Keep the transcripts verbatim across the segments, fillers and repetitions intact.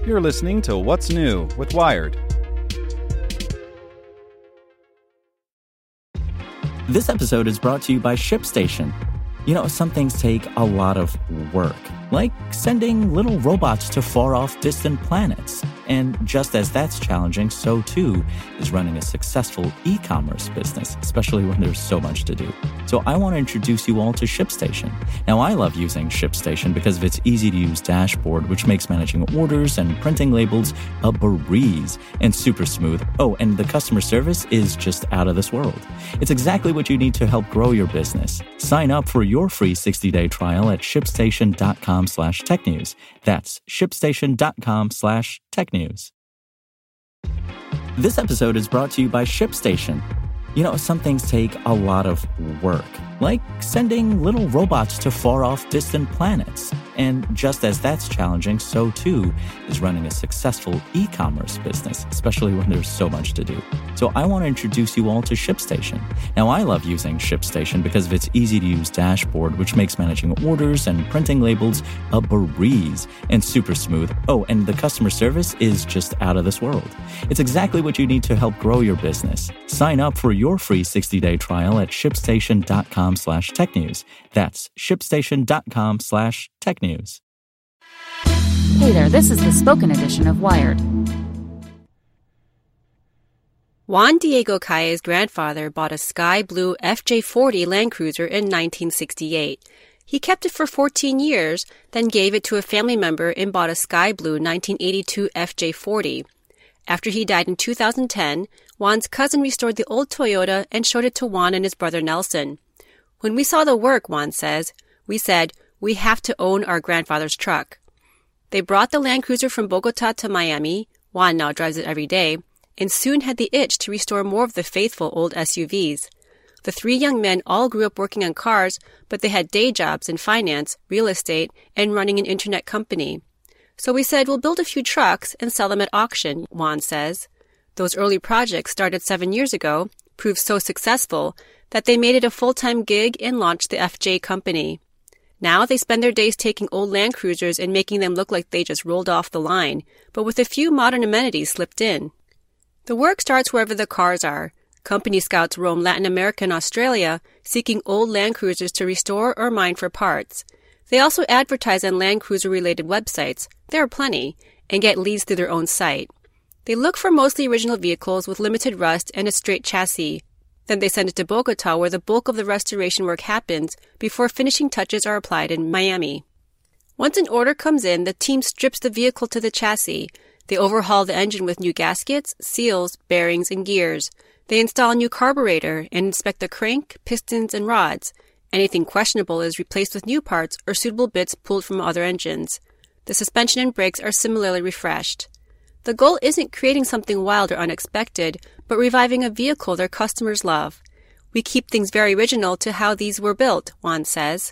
You're listening to What's New with Wired. This episode is brought to you by ShipStation. You know, some things take a lot of work, like sending little robots to far-off distant planets. And just as that's challenging, so too is running a successful e-commerce business, especially when there's so much to do. So I want to introduce you all to ShipStation. Now, I love using ShipStation because of its easy-to-use dashboard, which makes managing orders and printing labels a breeze and super smooth. Oh, and the customer service is just out of this world. It's exactly what you need to help grow your business. Sign up for your free sixty-day trial at shipstation.com slash technews. That's shipstation.com slash technews. This episode is brought to you by ShipStation. You know, some things take a lot of work, like sending little robots to far-off distant planets. And just as that's challenging, so too is running a successful e-commerce business, especially when there's so much to do. So I want to introduce you all to ShipStation. Now, I love using ShipStation because of its easy-to-use dashboard, which makes managing orders and printing labels a breeze and super smooth. Oh, and the customer service is just out of this world. It's exactly what you need to help grow your business. Sign up for your free sixty-day trial at shipstation.com slash technews. That's shipstation.com slash technews. Hey there, this is the spoken edition of Wired. Juan Diego Calle's grandfather bought a sky blue F J forty Land Cruiser in nineteen sixty-eight. He kept it for fourteen years, then gave it to a family member and bought a sky blue nineteen eighty-two F J forty. After he died in two thousand ten, Juan's cousin restored the old Toyota and showed it to Juan and his brother Nelson. When we saw the work, Juan says, we said, we have to own our grandfather's truck. They brought the Land Cruiser from Bogota to Miami. Juan now drives it every day, and soon had the itch to restore more of the faithful old S U Vs. The three young men all grew up working on cars, but they had day jobs in finance, real estate, and running an internet company. So we said, we'll build a few trucks and sell them at auction, Juan says. Those early projects started seven years ago, proved so successful that they made it a full-time gig and launched the F J company. Now they spend their days taking old Land Cruisers and making them look like they just rolled off the line, but with a few modern amenities slipped in. The work starts wherever the cars are. Company scouts roam Latin America and Australia, seeking old Land Cruisers to restore or mine for parts. They also advertise on Land Cruiser-related websites, there are plenty, and get leads through their own site. They look for mostly original vehicles with limited rust and a straight chassis. Then they send it to Bogota, where the bulk of the restoration work happens before finishing touches are applied in Miami. Once an order comes in, the team strips the vehicle to the chassis. They overhaul the engine with new gaskets, seals, bearings, and gears. They install a new carburetor and inspect the crank, pistons, and rods. Anything questionable is replaced with new parts or suitable bits pulled from other engines. The suspension and brakes are similarly refreshed. The goal isn't creating something wild or unexpected, but reviving a vehicle their customers love. We keep things very original to how these were built, Juan says.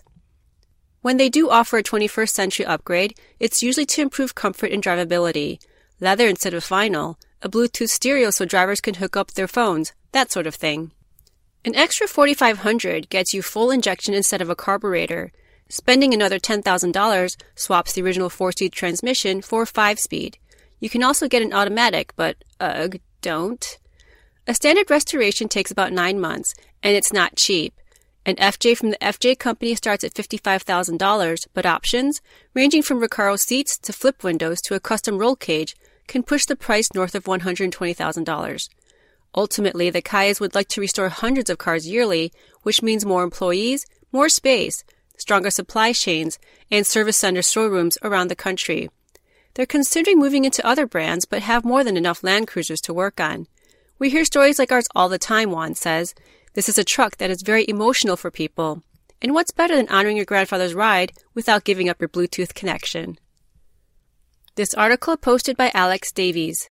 When they do offer a twenty-first century upgrade, it's usually to improve comfort and drivability. Leather instead of vinyl, a Bluetooth stereo so drivers can hook up their phones, that sort of thing. An extra forty-five hundred dollars gets you full injection instead of a carburetor. Spending another ten thousand dollars swaps the original four-speed transmission for a five-speed. You can also get an automatic, but, ugh, don't. A standard restoration takes about nine months, and it's not cheap. An F J from the F J company starts at fifty-five thousand dollars, but options, ranging from Recaro seats to flip windows to a custom roll cage, can push the price north of one hundred twenty thousand dollars. Ultimately, the Calles would like to restore hundreds of cars yearly, which means more employees, more space, stronger supply chains, and service center showrooms around the country. They're considering moving into other brands, but have more than enough Land Cruisers to work on. We hear stories like ours all the time, Juan says. This is a truck that is very emotional for people. And what's better than honoring your grandfather's ride without giving up your Bluetooth connection? This article posted by Alex Davies.